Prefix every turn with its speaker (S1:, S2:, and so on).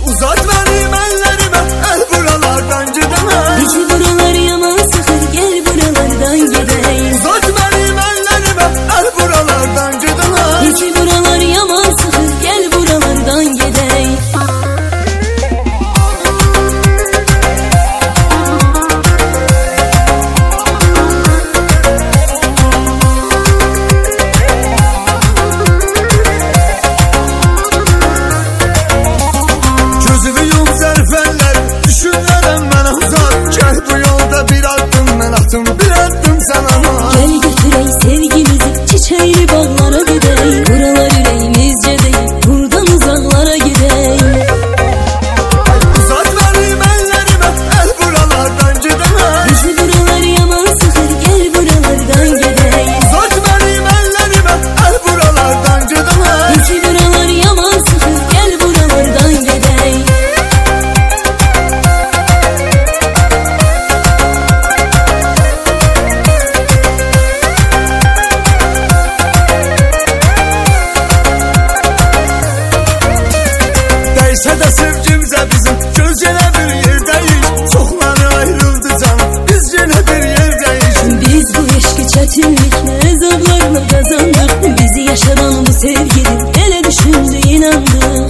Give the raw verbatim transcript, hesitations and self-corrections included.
S1: Uzat benim ellerime, el buralardan gidemez.
S2: Bizi buralar yaman sıkır, gel buralardan gidelim.
S1: Uzat benim ellerime, el buralardan gidemez.
S2: Bizi buralar yaman sıkır, gel buralardan gidelim.
S1: Gözümü yum zərfənlər, düşünərəm mən azad. Gəl bu yolda bir addım mən atım, bir addım sən ama.
S2: Gel götürey sevgimizi, çiçeği bağlara gidelim. Buralar yüreğimizce değil, buradan uzaklara gidelim.
S1: Uzat benim ellerime, el buralardan gidemez.
S2: Bizi buralar yaman sıkır, gel buralardan gidelim.
S1: Uzat benim ellerime, el buralardan gidemez.
S2: Bizi buralar yaman sıkır, gel buralardan gidelim.
S1: Değse de sevgimizə bizim, göz yenə bir yerdəyik. Çoxları ayrıldı canım, biz yenə bir yerdəyik.
S2: Biz bu eşki çətinliklə, zablarla kazandık. Bizi yaşadan bu sevginin, elə düşündü inandı.